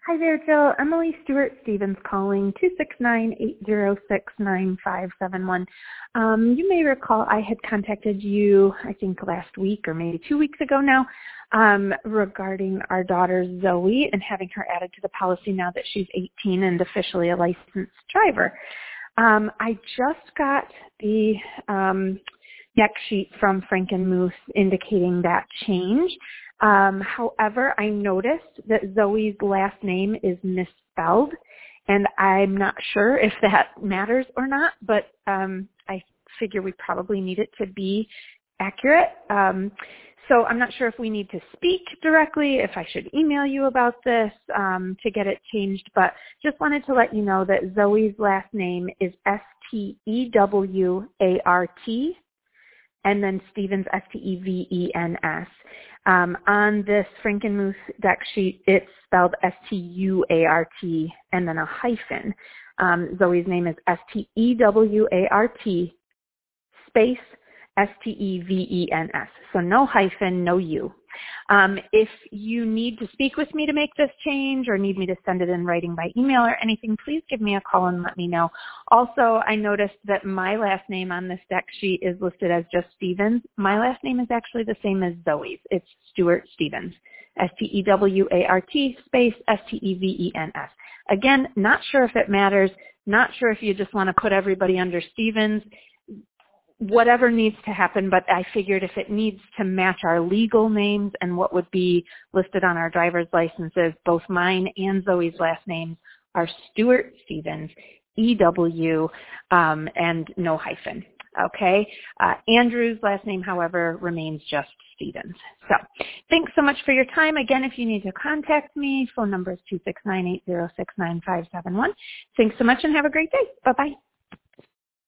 Hi there, Jill. Emily Stewart Stevens calling, 269-806-9571. You may recall I had contacted you, I think last week or maybe 2 weeks ago now, regarding our daughter Zoe and having her added to the policy now that she's 18 and officially a licensed driver. I just got the deck sheet from Frankenmuth indicating that change. However, I noticed that Zoe's last name is misspelled, and I'm not sure if that matters or not, but I figure we probably need it to be accurate. So I'm not sure if we need to speak directly, if I should email you about this to get it changed, but just wanted to let you know that Zoe's last name is Stewart, and then Stevens, Stevens. On this Frankenmuth deck sheet, it's spelled Stuart and then a hyphen. Zoe's name is Stewart space Stevens. So no hyphen, no U. If you need to speak with me to make this change or need me to send it in writing by email or anything, please give me a call and let me know. Also, I noticed that my last name on this deck sheet is listed as just Stevens. My last name is actually the same as Zoe's. It's Stewart Stevens. Stewart space Stevens. Again, not sure if it matters. Not sure if you just want to put everybody under Stevens. Whatever needs to happen, but I figured if it needs to match our legal names and what would be listed on our driver's licenses, both mine and Zoe's last names are Stewart Stevens, EW, and no hyphen. Okay. Andrew's last name, however, remains just Stevens. So thanks so much for your time. Again, if you need to contact me, phone number is 269-806-9571. Thanks so much and have a great day. Bye-bye.